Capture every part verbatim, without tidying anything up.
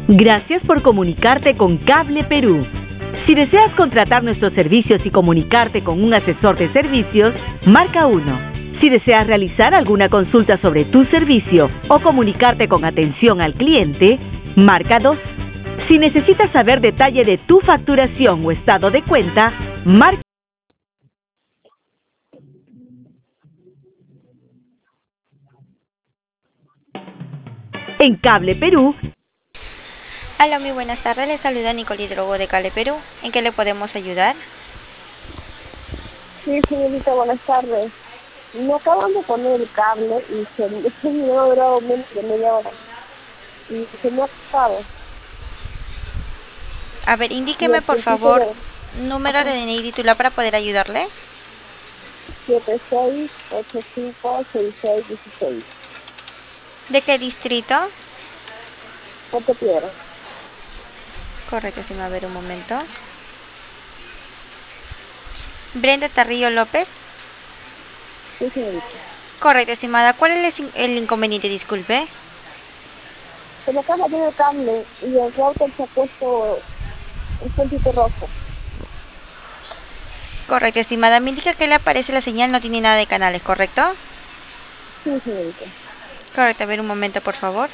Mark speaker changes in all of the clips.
Speaker 1: Gracias por comunicarte con Cable Perú. Si deseas contratar nuestros servicios y comunicarte con un asesor de servicios, marca uno. Si deseas realizar alguna consulta sobre tu servicio o comunicarte con atención al cliente, marca dos. Si necesitas saber detalle de tu facturación o estado de cuenta, marca. En Cable Perú.
Speaker 2: Hola, muy buenas tardes. Les saluda Nicole Drogo de Cable Perú. ¿En qué le podemos ayudar?
Speaker 3: Sí, señorita, buenas tardes. Me acaban de poner el cable y se, se me ha durado menos de media hora. Y se me ha acabado.
Speaker 2: A ver, indíqueme por favor número de D N I titular para poder ayudarle.
Speaker 3: siete seis ocho cinco seis seis uno seis.
Speaker 2: ¿De qué distrito?
Speaker 3: Puerto Piedra.
Speaker 2: Correcto, si me va a ver un momento. Brenda Tarrillo López.
Speaker 3: Sí, señorita.
Speaker 2: Correcto, estimada. ¿Cuál es el, el inconveniente? Disculpe.
Speaker 3: Se me acaba de ir el cable y el router se ha puesto un puntito rojo.
Speaker 2: Correcto, estimada. Me indica que le aparece la señal, no tiene nada de canales, ¿correcto?
Speaker 3: Sí, señorita.
Speaker 2: Correcto, a ver un momento, por favor.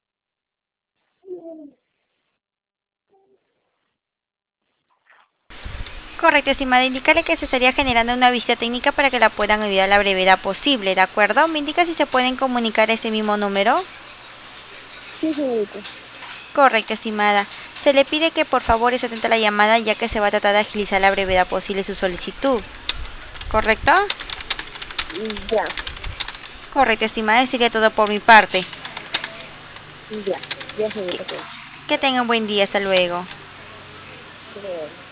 Speaker 2: Correcto, estimada. Indicarle que se estaría generando una visita técnica para que la puedan ayudar a la brevedad posible, ¿de acuerdo? Me indica si se pueden comunicar a ese mismo número.
Speaker 3: Sí, señorita.
Speaker 2: Correcto, estimada. Se le pide que por favor esté atenta a la llamada, ya que se va a tratar de agilizar la brevedad posible su solicitud. ¿Correcto?
Speaker 3: Ya.
Speaker 2: Correcto, estimada. Sería todo por mi parte.
Speaker 3: Ya. Ya, señorita.
Speaker 2: Que tengan buen día. Hasta luego.
Speaker 3: Creo.